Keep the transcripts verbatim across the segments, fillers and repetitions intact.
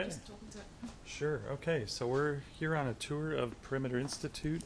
Just talking to it. Sure. Okay, so we're here on a tour of Perimeter Institute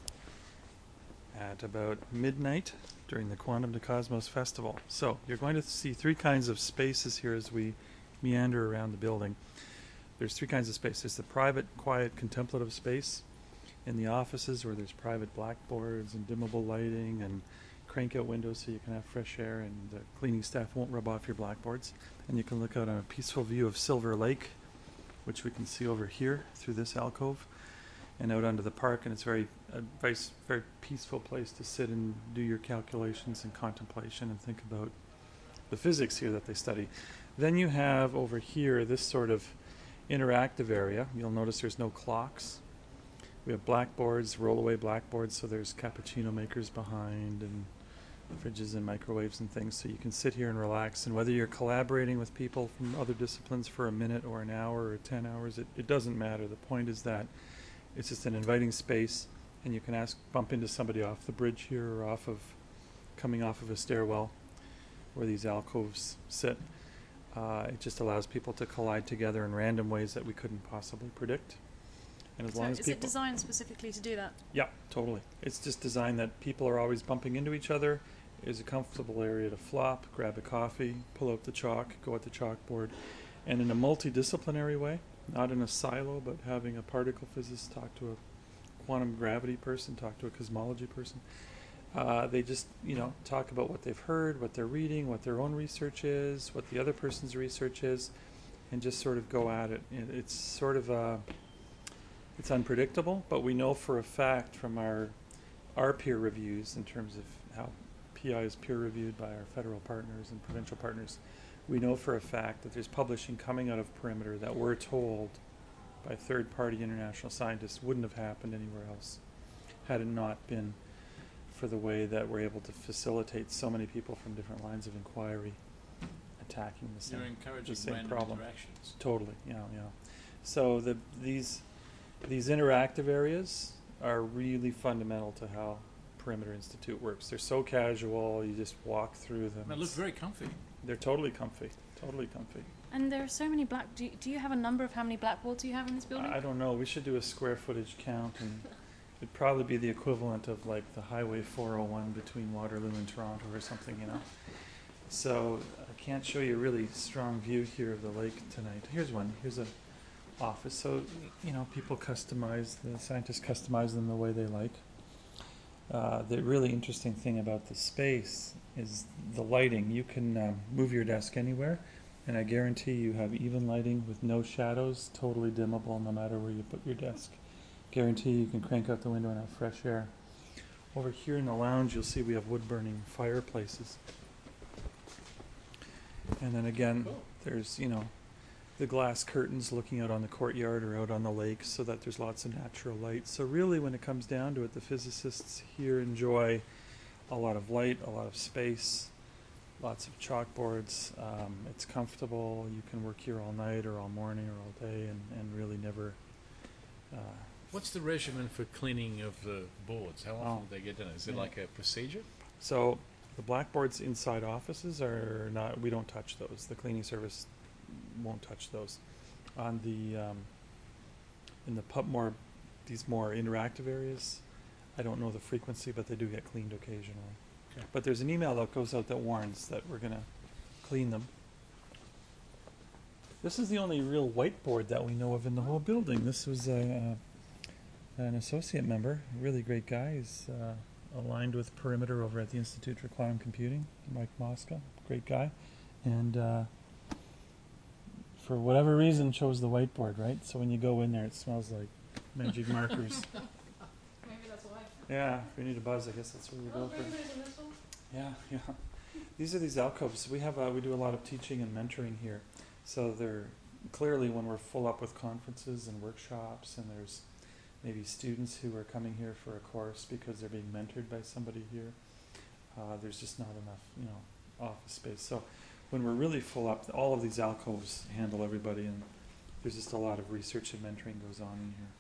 at about midnight during the Quantum to Cosmos Festival. So you're going to see three kinds of spaces here as we meander around the building. There's three kinds of space. There's the private, quiet, contemplative space in the offices where there's private blackboards and dimmable lighting and crank out windows so you can have fresh air and the cleaning staff won't rub off your blackboards. And you can look out on a peaceful view of Silver Lake, which we can see over here through this alcove, and out onto the park. And it's very, a very, very peaceful place to sit and do your calculations and contemplation and think about the physics here that they study. Then you have over here this sort of interactive area. You'll notice there's no clocks. We have blackboards, roll-away blackboards, so there's cappuccino makers behind and fridges and microwaves and things, so you can sit here and relax. And whether you're collaborating with people from other disciplines for a minute or an hour or ten hours, it, it doesn't matter. The point is that it's just an inviting space, and you can ask, bump into somebody off the bridge here or off of, coming off of a stairwell where these alcoves sit. Uh, it just allows people to collide together in random ways that we couldn't possibly predict. And as So long as is people it designed specifically to do that? Yeah, totally. It's just designed that people are always bumping into each other. It's a comfortable area to flop, grab a coffee, pull out the chalk, go at the chalkboard, and in a multidisciplinary way, not in a silo, but having a particle physicist talk to a quantum gravity person, talk to a cosmology person. Uh, they just, you know, talk about what they've heard, what they're reading, what their own research is, what the other person's research is, and just sort of go at it. it it's sort of a... It's unpredictable, but we know for a fact from our our peer reviews in terms of how P I is peer reviewed by our federal partners and provincial partners, we know for a fact that there's publishing coming out of Perimeter that we're told by third-party international scientists wouldn't have happened anywhere else had it not been for the way that we're able to facilitate so many people from different lines of inquiry attacking the same, You're encouraging the same random problem. interactions. Totally, yeah, yeah. So the these These interactive areas are really fundamental to how Perimeter Institute works. They're so casual, you just walk through them. They look very comfy. They're totally comfy, totally comfy. And there are so many black... Do you, do you have a number of how many blackboards you have in this building? I don't know, we should do a square footage count, and it'd probably be the equivalent of like the Highway four oh one between Waterloo and Toronto or something, you know. So I can't show you a really strong view here of the lake tonight. Here's one, here's a office. So, you know, people customize, the scientists customize them the way they like. Uh, the really interesting thing about the space is the lighting. You can um, move your desk anywhere, and I guarantee you have even lighting with no shadows, totally dimmable no matter where you put your desk. Guarantee you can crank out the window and have fresh air. Over here in the lounge, you'll see we have wood-burning fireplaces. And then again, there's, you know, the glass curtains looking out on the courtyard or out on the lake so that there's lots of natural light. So really when it comes down to it, the physicists here enjoy a lot of light, a lot of space, lots of chalkboards. Um, it's comfortable. You can work here all night or all morning or all day and, and really never... Uh, What's the regimen for cleaning of the boards? How often Oh, do they get done? Is it yeah. like a procedure? So the blackboards inside offices are not, we don't touch those. The cleaning service won't touch those. On the um, in the pub more these more interactive areas, I don't know the frequency, but they do get cleaned occasionally. Okay. But there's an email that goes out that warns that we're gonna clean them. This is the only real whiteboard that we know of in the whole building. This was a, uh, an associate member, a really great guy. He's uh, aligned with Perimeter over at the Institute for Quantum Computing, Mike Mosca, great guy, and. Uh, for whatever reason, chose the whiteboard, right? So when you go in there, it smells like magic markers. Maybe that's why. Yeah, if you need a buzz, I guess that's where you go for. Yeah, yeah. These are these alcoves. We have uh, we do a lot of teaching and mentoring here. So they're clearly when we're full up with conferences and workshops, and there's maybe students who are coming here for a course because they're being mentored by somebody here. Uh, there's just not enough, you know, office space. So when we're really full up, all of these alcoves handle everybody, and there's just a lot of research and mentoring goes on in here.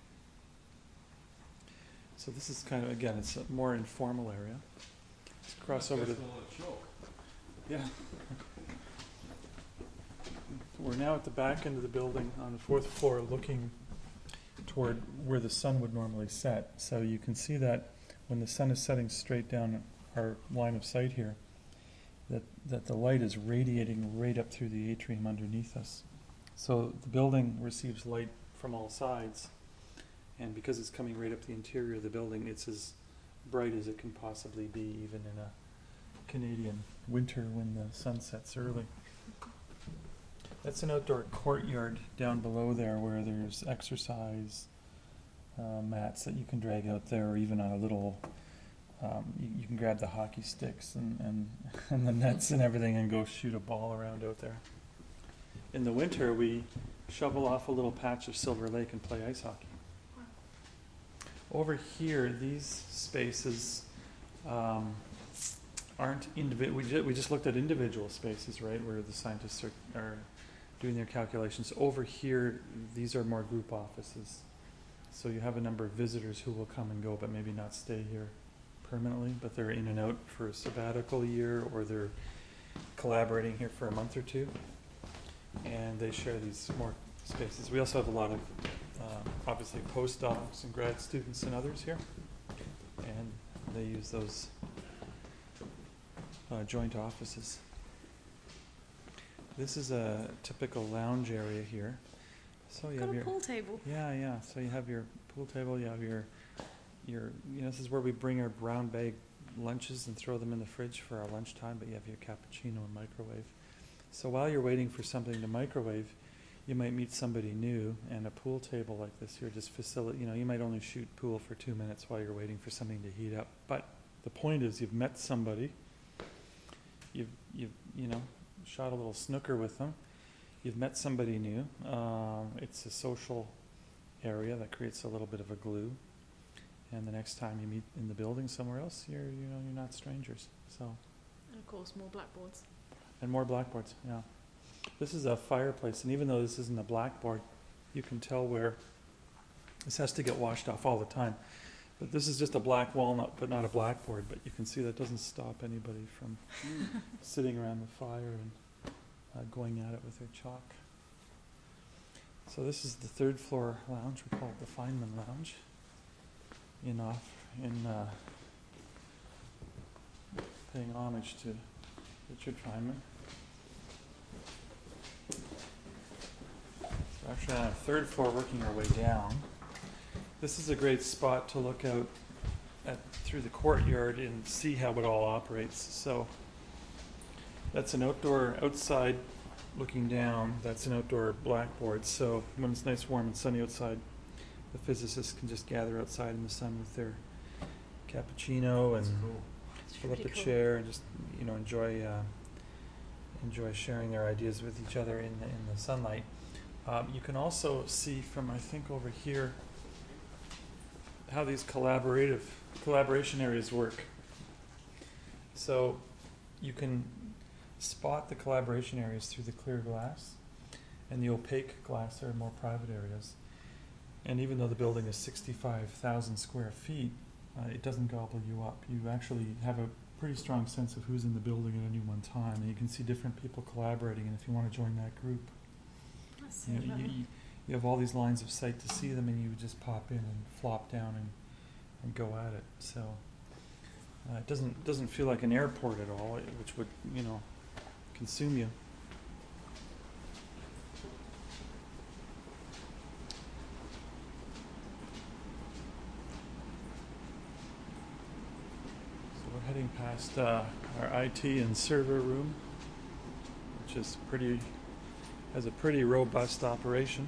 So this is kind of, again, it's a more informal area. Let's cross over to... Yeah. we're now at the back end of the building on the fourth floor looking toward where the sun would normally set. So you can see that when the sun is setting straight down our line of sight here, that, that the light is radiating right up through the atrium underneath us. So the building receives light from all sides, and because it's coming right up the interior of the building, it's as bright as it can possibly be, even in a Canadian winter when the sun sets early. That's an outdoor courtyard down below there where there's exercise uh, mats that you can drag out there, or even on a little, um, you, you can grab the hockey sticks and, and, and the nets and everything and go shoot a ball around out there. In the winter, we shovel off a little patch of Silver Lake and play ice hockey. Over here, these spaces um, aren't individual. We, ju- we just looked at individual spaces, right, where the scientists are, are doing their calculations. Over here, these are more group offices. So you have a number of visitors who will come and go, but maybe not stay here permanently, but they're in and out for a sabbatical year, or they're collaborating here for a month or two, and they share these more spaces. We also have a lot of uh, obviously postdocs and grad students and others here, and they use those uh, joint offices. This is a typical lounge area here. So you Got have a your pool table. yeah, yeah. So you have your pool table. You have your your. You know, this is where we bring our brown bag lunches and throw them in the fridge for our lunchtime. But you have your cappuccino and microwave. So while you're waiting for something to microwave, you might meet somebody new, and a pool table like this here just facilitate. You know, you might only shoot pool for two minutes while you're waiting for something to heat up. But the point is, you've met somebody. You've you've you know shot a little snooker with them. You've met somebody new. Um, it's a social area that creates a little bit of a glue. And the next time you meet in the building somewhere else, you're you know you're not strangers. So. And of course, more blackboards. And more blackboards. Yeah. This is a fireplace, and even though this isn't a blackboard, you can tell where this has to get washed off all the time. But this is just a black walnut, but not a blackboard. But you can see that doesn't stop anybody from sitting around the fire and Uh, going at it with their chalk. So this is the third floor lounge. We call it the Feynman Lounge. In off in uh, paying homage to Richard Feynman. So actually on our third floor, working our way down. This is a great spot to look out at through the courtyard and see how it all operates. So. That's an outdoor, outside looking down, that's an outdoor blackboard. So when it's nice, warm, and sunny outside, the physicists can just gather outside in the sun with their cappuccino and cool. pull up a cool. chair and just, you know, enjoy uh, enjoy sharing their ideas with each other in the, in the sunlight. Um, you can also see from, I think, over here, how these collaborative collaboration areas work. So you can spot the collaboration areas through the clear glass, and the opaque glass are more private areas. And even though the building is sixty-five thousand square feet, uh, it doesn't gobble you up. You actually have a pretty strong sense of who's in the building at any one time, and you can see different people collaborating. And if you want to join that group, That's you, so know, you, you, you have all these lines of sight to see them, and you just pop in and flop down and, and go at it. So uh, it doesn't doesn't feel like an airport at all, which would, you know, consume you. So we're heading past uh, our I T and server room, which is pretty has a pretty robust operation.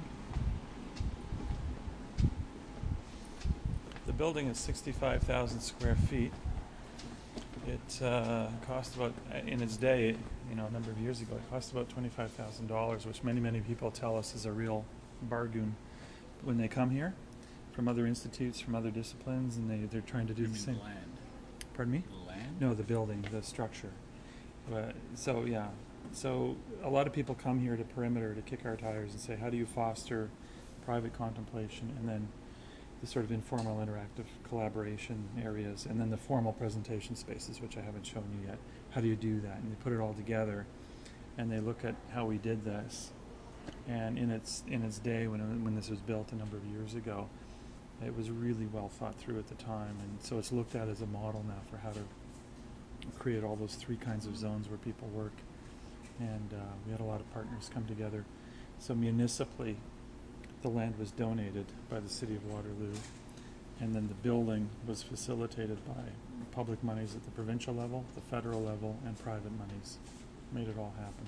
The building is sixty-five thousand square feet. It uh, cost about, in its day, you know, a number of years ago, it cost about twenty-five thousand dollars, which many, many people tell us is a real bargain when they come here from other institutes, from other disciplines, and they, they're trying to do You the mean same. land? Pardon me? Land? No, the building, the structure. But, so, yeah. So a lot of people come here to Perimeter to kick our tires and say, how do you foster private contemplation, and then the sort of informal interactive collaboration areas, and then the formal presentation spaces, which I haven't shown you yet. How do you do that? And they put it all together, and they look at how we did this, And in its in its day, when it, when this was built a number of years ago, it was really well thought through at the time, and so it's looked at as a model now for how to create all those three kinds of zones where people work. And uh, we had a lot of partners come together. So municipally, the land was donated by the City of Waterloo, and then the building was facilitated by public monies at the provincial level, the federal level, and private monies. Made it all happen.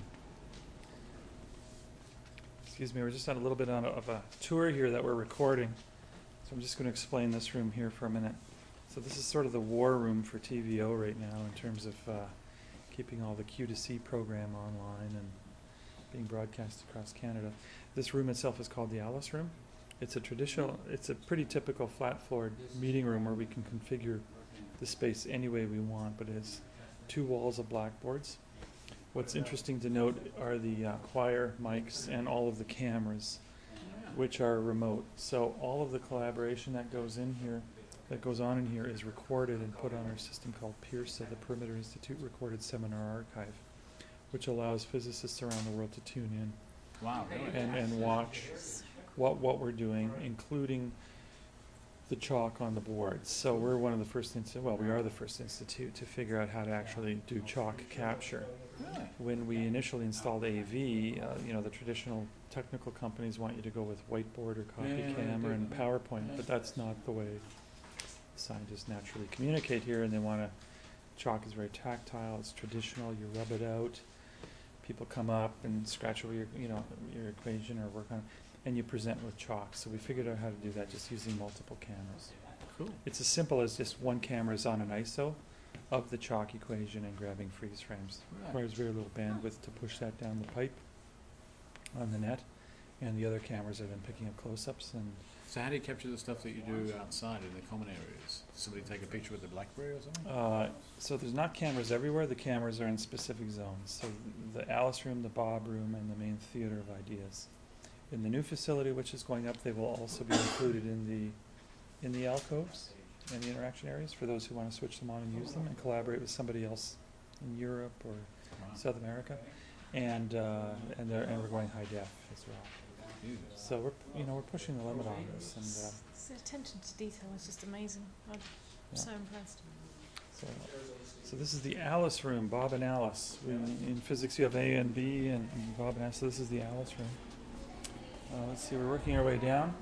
Excuse me, we're just on a little bit on a, of a tour here that we're recording. So I'm just going to explain this room here for a minute. So this is sort of the war room for T V O right now in terms of uh, keeping all the Q to C program online and being broadcast across Canada. This room itself is called the Alice Room. It's a traditional, it's a pretty typical flat-floored meeting room where we can configure the space any way we want, but it has two walls of blackboards. What's interesting to note are the uh, choir mics and all of the cameras, which are remote. So all of the collaboration that goes in here, that goes on in here, is recorded and put on our system called PIRSA, the Perimeter Institute Recorded Seminar Archive, which allows physicists around the world to tune in Wow, really? and, and watch what what we're doing, including the chalk on the boards. So we're one of the first, insti- well, we are the first institute to figure out how to actually do chalk capture. Really? When we initially installed A V, uh, you know, the traditional technical companies want you to go with whiteboard or Yeah, yeah, CopyCam they or do. in PowerPoint, but that's not the way scientists naturally communicate here, and they want to, chalk is very tactile, it's traditional, you rub it out, people come up and scratch over your, you know, your equation or work on it, and you present with chalk. So we figured out how to do that just using multiple cameras. Cool. It's as simple as just one camera is on an I S O of the chalk equation and grabbing freeze frames. Right. Requires very little bandwidth to push that down the pipe on the net, and the other cameras have been picking up close-ups. And So how do you capture the stuff that you do outside in the common areas? Does somebody take a picture with a BlackBerry or something? uh, so there's not cameras everywhere. The cameras are in specific zones. So the Alice Room, the Bob Room, and the main Theater of Ideas. In the new facility, which is going up, they will also be included in the in the alcoves and the interaction areas for those who want to switch them on and use them and collaborate with somebody else in Europe or Wow. South America. And uh, and, they're, and we're going high def as well. Jesus. So we're you know we're pushing the limit on this, and uh, The attention to detail is just amazing. I'm Yeah. so impressed. so so this is the Alice Room, Bob and Alice. We, in physics, you have A and B, and, and Bob and Alice. So this is the Alice Room. Uh, let's see, we're working our way down.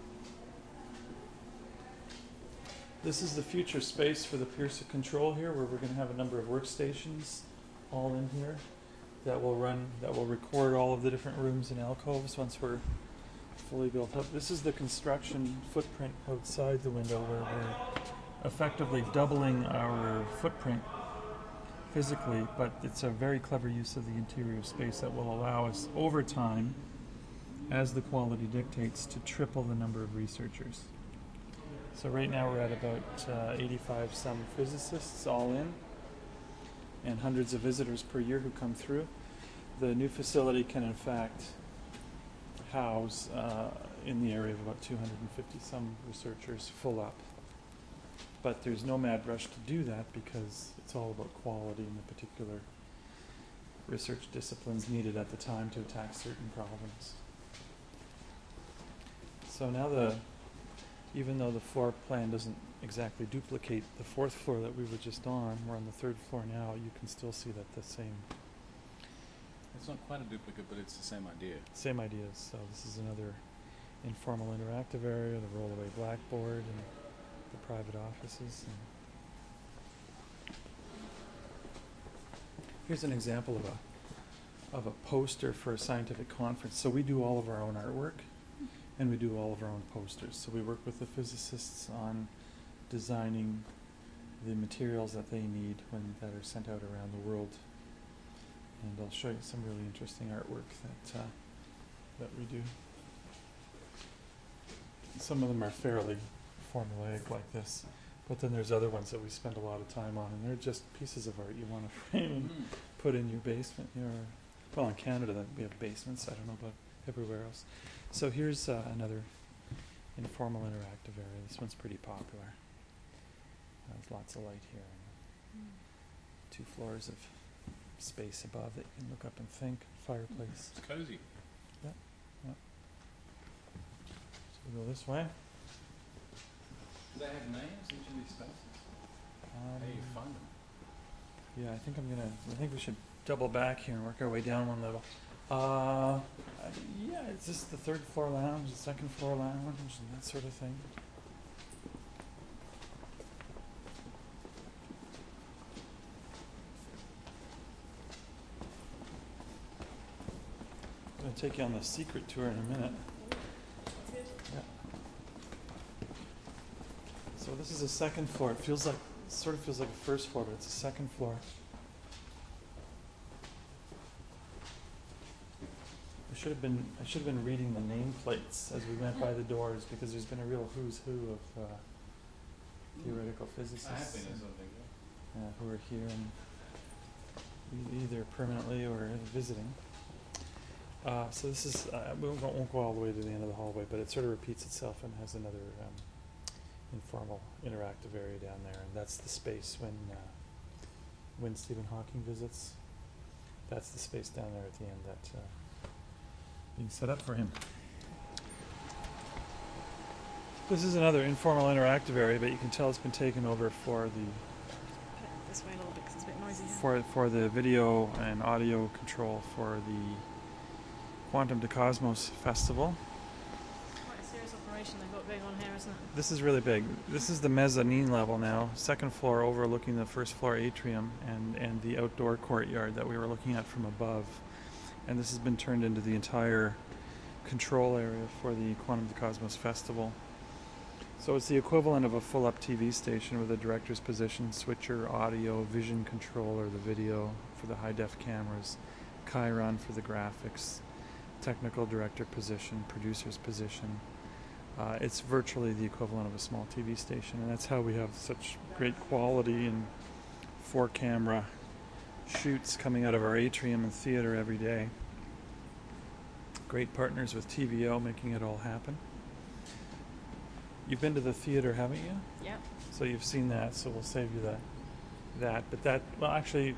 This is the future space for the Pierce control here, where we're going to have a number of workstations all in here that will run, that will record all of the different rooms and alcoves once we're fully built up. This is the construction footprint outside the window, where we're effectively doubling our footprint physically, but it's a very clever use of the interior space that will allow us over time, as the quality dictates, to triple the number of researchers. So right now we're at about uh, eighty-five some physicists all in, and hundreds of visitors per year who come through. The new facility can in fact house uh, in the area of about two hundred fifty some researchers full up. But there's no mad rush to do that because it's all about quality and the particular research disciplines needed at the time to attack certain problems. So now the, even though the floor plan doesn't exactly duplicate the fourth floor that we were just on, we're on the third floor now, you can still see that the same It's not quite a duplicate, but it's the same idea. same ideas. So this is another informal interactive area, the rollaway blackboard, and the private offices. And here's an example of a of a poster for a scientific conference. So we do all of our own artwork, and we do all of our own posters. So we work with the physicists on designing the materials that they need when that are sent out around the world. And I'll show you some really interesting artwork that uh, that we do. Some of them are fairly formulaic like this, but then there's other ones that we spend a lot of time on, and they're just pieces of art you want to frame and put in your basement. Your, well, in Canada that we have basements. I don't know about everywhere else. So here's uh, another informal interactive area. This one's pretty popular. There's lots of light here. And two floors of space above that you can look up and think. Fireplace. It's cozy. Yeah. So we go this way. Do they have names, each of these spaces? Um, How do you find them? Yeah, I think I'm gonna. I think we should double back here and work our way down one level. Uh, I- yeah, it's just the third floor lounge, the second floor lounge, and that sort of thing. I'm gonna take you on the secret tour in a minute. Yeah. So this is the second floor. It feels like, sort of feels like a first floor, but it's a second floor. I should have been, I should have been reading the nameplates as we went by the doors, because there's been a real who's who of uh, theoretical physicists I have been and, as well, thank you. uh, who are here and e- either permanently or visiting. Uh, so this is, uh, we won't, won't go all the way to the end of the hallway, but it sort of repeats itself and has another um, informal interactive area down there, and that's the space when uh, when Stephen Hawking visits. That's the space down there at the end that uh, being set up for him. This is another informal interactive area, but you can tell it's been taken over for the Put it this way a little bit because it's a bit noisy here. for for the video and audio control for the Quantum to Cosmos Festival. Quite a serious operation they've got going on here, isn't it? This is really big. This is the mezzanine level now, second floor overlooking the first floor atrium and, and the outdoor courtyard that we were looking at from above. And this has been turned into the entire control area for the Quantum to Cosmos Festival. So it's the equivalent of a full-up T V station with a director's position, switcher, audio, vision controller, the video for the high-def cameras, Chiron for the graphics, technical director position, producer's position. Uh, it's virtually the equivalent of a small T V station, and that's how we have such great quality and four-camera shoots coming out of our atrium and theater every day. Great partners with T V O making it all happen. You've been to the theater, haven't you? Yeah. So you've seen that, so we'll save you that. That, but that, well, actually,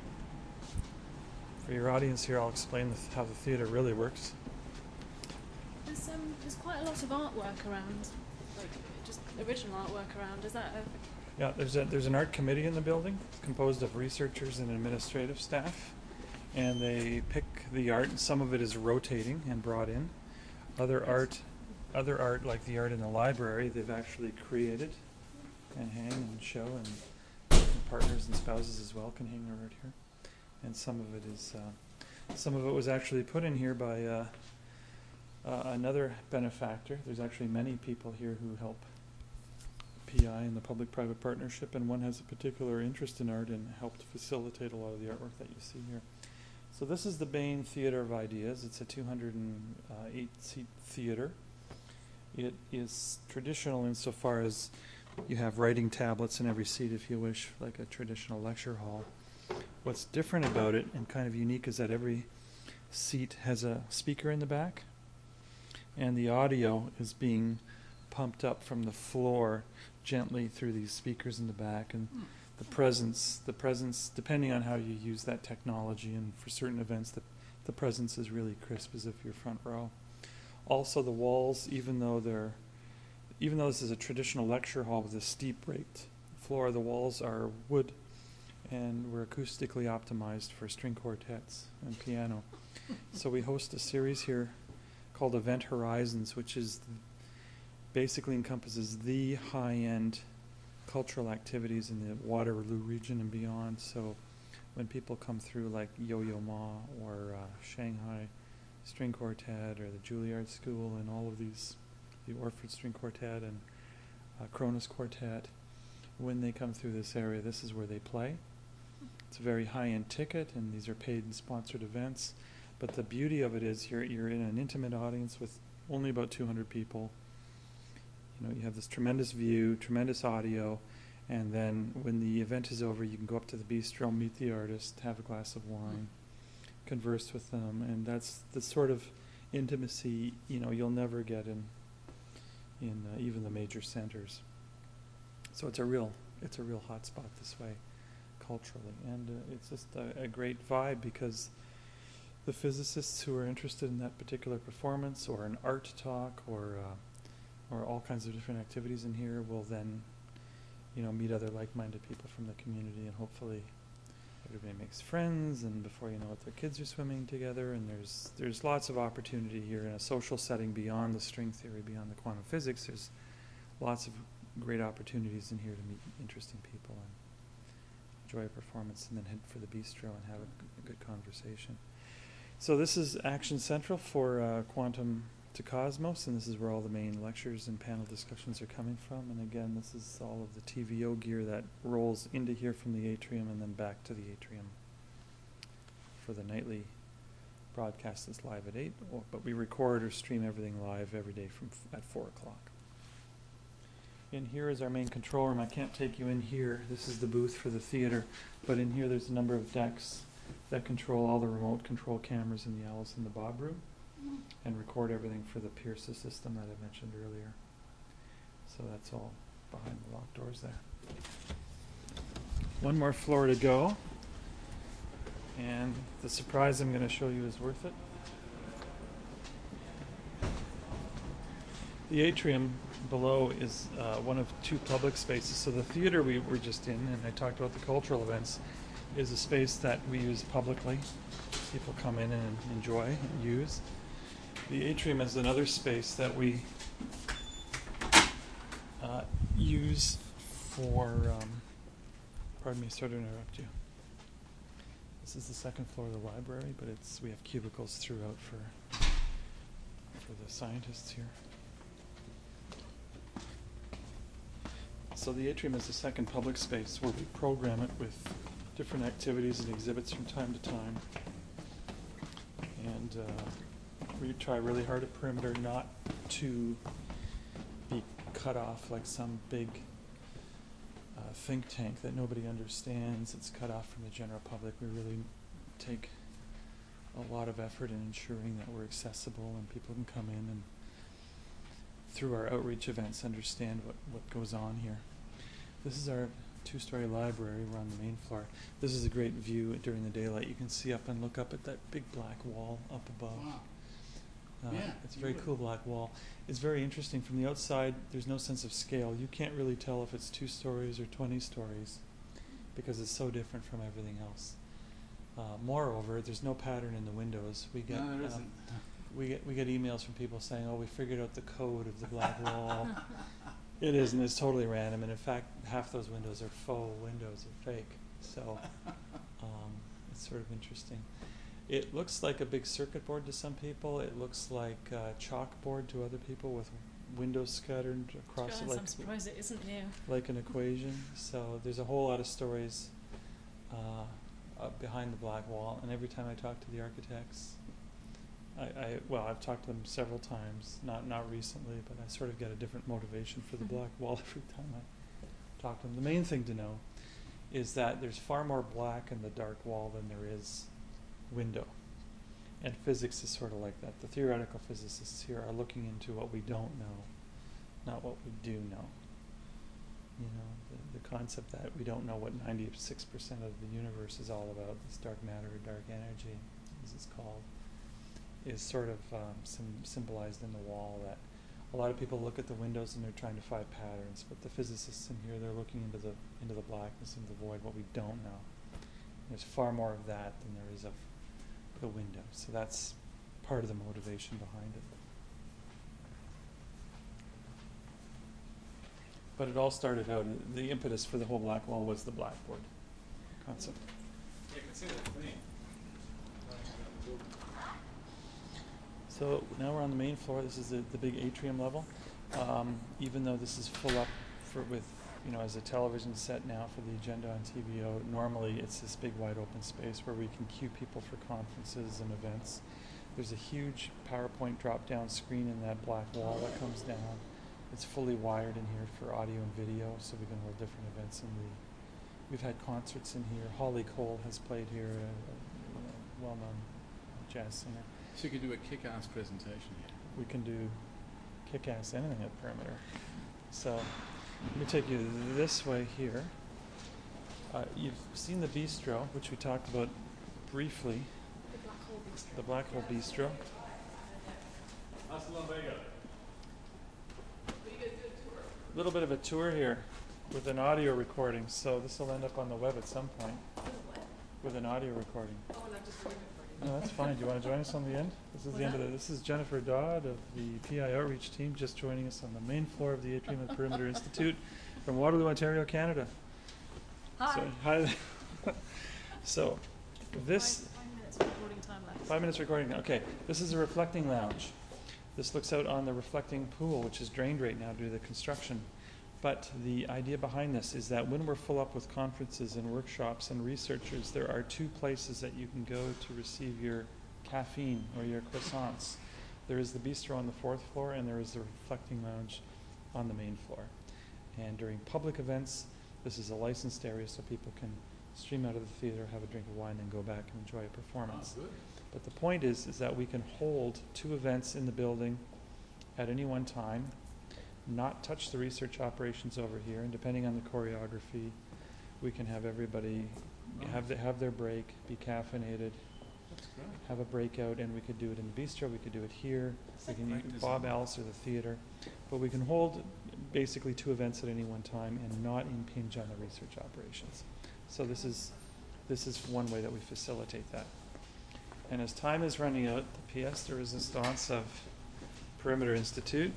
for your audience here, I'll explain the th- how the theater really works. There's um, there's quite a lot of artwork around, like just original artwork around. Is that a Yeah, there's a there's an art committee in the building composed of researchers and administrative staff, and they pick the art. And some of it is rotating and brought in. Other Yes. art, other art like the art in the library, they've actually created and hang and show, and, and partners and spouses as well can hang their art here. And some of it is, uh, some of it was actually put in here by uh, uh, another benefactor. There's actually many people here who help P I in the public-private partnership, and one has a particular interest in art and helped facilitate a lot of the artwork that you see here. So this is the Bain Theater of Ideas. It's a two hundred eight seat theater. It is traditional insofar as you have writing tablets in every seat if you wish, like a traditional lecture hall. What's different about it and kind of unique is that every seat has a speaker in the back, and the audio is being pumped up from the floor gently through these speakers in the back, and the presence, the presence, depending on how you use that technology, and for certain events, the, the presence is really crisp as if you're front row. Also, the walls, even though they're, even though this is a traditional lecture hall with a steep raked floor, the walls are wood, and we're acoustically optimized for string quartets and piano. So we host a series here called Event Horizons, which is the, basically encompasses the high-end cultural activities in the Waterloo region and beyond. So when people come through like Yo-Yo Ma or uh, Shanghai String Quartet or the Juilliard School and all of these, the Orford String Quartet and uh, Cronus Quartet, when they come through this area, this is where they play. It's a very high-end ticket, and these are paid and sponsored events. But the beauty of it is you're you're in an intimate audience with only about two hundred people. You know, you have this tremendous view, tremendous audio, and then when the event is over, you can go up to the bistro, meet the artist, have a glass of wine, converse with them, and that's the sort of intimacy, you know, you'll never get in in uh, even the major centers. So it's a real it's a real hot spot this way culturally, and uh, it's just a, a great vibe because the physicists who are interested in that particular performance, or an art talk, or uh, or all kinds of different activities in here, will then, you know, meet other like-minded people from the community, and hopefully everybody makes friends, and before you know it, their kids are swimming together, and there's there's lots of opportunity here in a social setting beyond the string theory, beyond the quantum physics. There's lots of great opportunities in here to meet interesting people and enjoy a performance, and then head for the bistro and have a, g- a good conversation. So this is Action Central for uh, Quantum to Cosmos, and this is where all the main lectures and panel discussions are coming from. And again, this is all of the T V O gear that rolls into here from the atrium and then back to the atrium for the nightly broadcast that's live at eight, or, but we record or stream everything live every day from f- at four o'clock. In here is our main control room. I can't take you in here. This is the booth for the theater, but in here there's a number of decks that control all the remote control cameras in the Alice and the Bob room, and record everything for the Pierce system that I mentioned earlier. So that's all behind the locked doors there. One more floor to go, and the surprise I'm going to show you is worth it. The atrium below is uh, one of two public spaces. So the theater we were just in, and I talked about the cultural events, is a space that we use publicly. People come in and enjoy and use. The atrium is another space that we uh, use for, um, pardon me, sorry to interrupt you. This is the second floor of the library, but it's we have cubicles throughout for for the scientists here. So the atrium is the second public space where we program it with different activities and exhibits from time to time. And uh, we try really hard at Perimeter not to be cut off like some big uh, think tank that nobody understands. It's cut off from the general public. We really take a lot of effort in ensuring that we're accessible and people can come in and through our outreach events understand what, what goes on here. This is our two-story library. We're on the main floor. This is a great view during the daylight. You can see up and look up at that big black wall up above. Wow. Uh, Yeah, it's a you very would. cool black wall. It's very interesting. From the outside, there's no sense of scale. You can't really tell if it's two stories or twenty stories because it's so different from everything else. Uh, moreover, there's no pattern in the windows. We get No, there um, isn't. we get we get emails from people saying, "Oh, we figured out the code of the black wall." It isn't. It's totally random, and in fact, half those windows are faux windows, are fake. So um, it's sort of interesting. It looks like a big circuit board to some people. It looks like a chalkboard to other people with windows scattered across it, I'm like surprised it isn't new. like an equation. So there's a whole lot of stories uh, uh, behind the black wall. And every time I talk to the architects, I, I well, I've talked to them several times, not not recently, but I sort of get a different motivation for the black wall every time I talk to them. The main thing to know is that there's far more black in the dark wall than there is window. And physics is sort of like that. The theoretical physicists here are looking into what we don't know, not what we do know. You know, the, the concept that we don't know what ninety-six percent of the universe is all about, this dark matter or dark energy, as it's called, is sort of um, sim- symbolized in the wall. That a lot of people look at the windows and they're trying to find patterns, but the physicists in here, they're looking into the into the blackness, into the void, what we don't know. There's far more of that than there is of the window. So that's part of the motivation behind it. But it all started out, the impetus for the whole black wall was the blackboard concept. Yeah, I can see that clean. So now we're on the main floor. This is the, the big atrium level. Um, even though this is full up for with, you know, as a television set now for the agenda on T V O, normally it's this big wide open space where we can queue people for conferences and events. There's a huge PowerPoint drop-down screen in that black wall that comes down. It's fully wired in here for audio and video, so we can hold different events in the. We've had concerts in here. Holly Cole has played here, a, a well-known jazz singer. So you could do a kick-ass presentation here. We can do kick-ass anything at Perimeter. So let me take you this way here. Uh, you've seen the bistro, which we talked about briefly. The black Hole Bistro. The Black Hole Bistro. A little bit of a tour here with an audio recording, so this will end up on the web at some point with an audio recording. Oh, and I've just recording. No, that's fine. Do you want to join us on the end? This is What's the end of that? the. This is Jennifer Dodd of the P I outreach team, just joining us on the main floor of the Atrium of the Perimeter Institute from Waterloo, Ontario, Canada. Hi. So, hi. So, this. Five, five minutes of recording time left. Five minutes recording. Okay, this is a reflecting lounge. This looks out on the reflecting pool, which is drained right now due to the construction. But the idea behind this is that when we're full up with conferences and workshops and researchers, there are two places that you can go to receive your caffeine or your croissants. There is the bistro on the fourth floor, and there is the reflecting lounge on the main floor. And during public events, this is a licensed area, so people can stream out of the theater, have a drink of wine, and go back and enjoy a performance. Oh, good. But the point is, is that we can hold two events in the building at any one time, not touch the research operations over here, and depending on the choreography, we can have everybody Oh. have the, have their break, be caffeinated, That's great. have a breakout, and we could do it in the bistro, we could do it here, we can use Practice Bob on- Alice or the theater, but we can hold basically two events at any one time and not impinge on the research operations. So this is this is one way that we facilitate that. And as time is running out, the pièce de résistance of Perimeter Institute,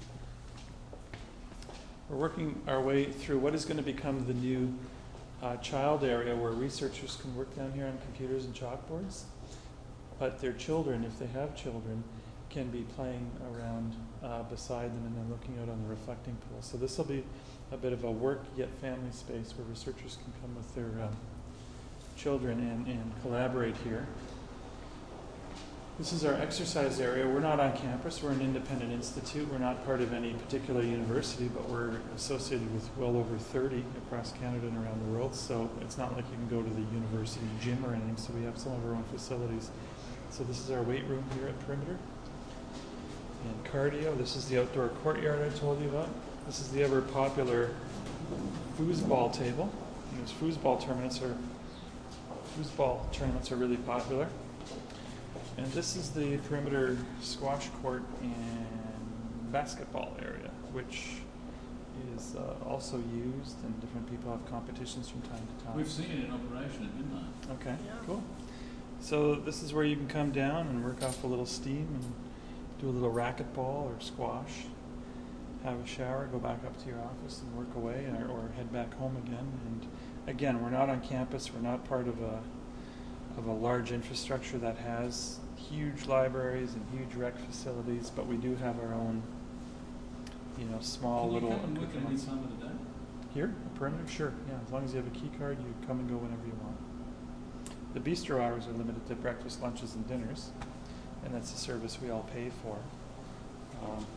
we're working our way through what is going to become the new uh, child area where researchers can work down here on computers and chalkboards, but their children, if they have children, can be playing around uh, beside them and then looking out on the reflecting pool. So this will be a bit of a work yet family space where researchers can come with their um, children and, and collaborate here. This is our exercise area. We're not on campus. We're an independent institute. We're not part of any particular university, but we're associated with well over thirty across Canada and around the world. So it's not like you can go to the university gym or anything. So we have some of our own facilities. So this is our weight room here at Perimeter. And cardio. This is the outdoor courtyard I told you about. This is the ever popular foosball table. And those foosball tournaments are foosball tournaments are really popular. And this is the perimeter squash court and basketball area, which is uh, also used, and different people have competitions from time to time. We've seen it in operation at midnight. Okay, Yeah. cool. So this is where you can come down and work off a little steam and do a little racquetball or squash, have a shower, go back up to your office and work away, or, or head back home again. And again, we're not on campus. We're not part of a of a large infrastructure that has huge libraries and huge rec facilities, but we do have our own, you know, small Can you little come and work at any accoutrements. time of the day? Here, a perimeter, sure, yeah. As long as you have a key card, you come and go whenever you want. The bistro hours are limited to breakfast, lunches, and dinners, and that's a service we all pay for. Um,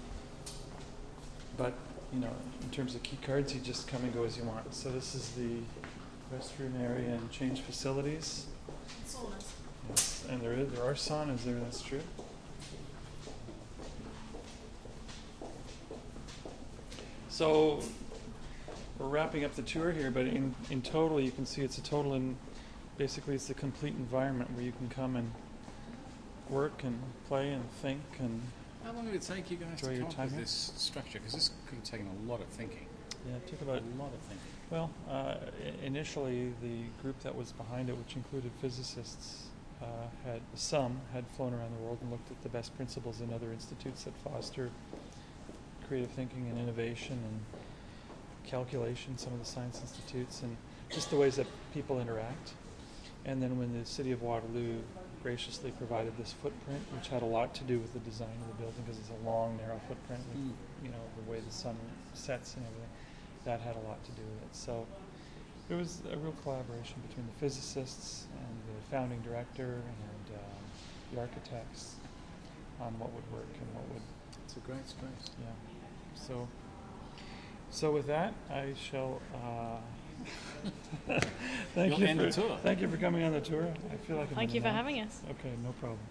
but you know, in terms of key cards, you just come and go as you want. So this is the restroom area and change facilities. Saunas. Yes, and there is there are saunas there. That's true. So we're wrapping up the tour here, but in in total, you can see it's a total in basically it's a complete environment where you can come and work and play and think and How long did it take you guys Enjoy to your come up time with here? this structure? Because this could have taken a lot of thinking. yeah, it took A about lot of thinking. well uh, i- initially the group that was behind it, which included physicists, uh, had some had flown around the world and looked at the best principles in other institutes that foster creative thinking and innovation and calculation, some of the science institutes, and just the ways that people interact. And then when the city of Waterloo graciously provided this footprint, which had a lot to do with the design of the building, because it's a long, narrow footprint with, Mm. you know, the way the sun sets and everything, that had a lot to do with it. So it was a real collaboration between the physicists and the founding director and um, the architects on what would work and what would, It's a great space. yeah. So, so with that, I shall. Uh, thank You'll you end for the tour. thank you for coming on the tour. I feel like I'm Thank in you a for nap. having us. Okay, no problem.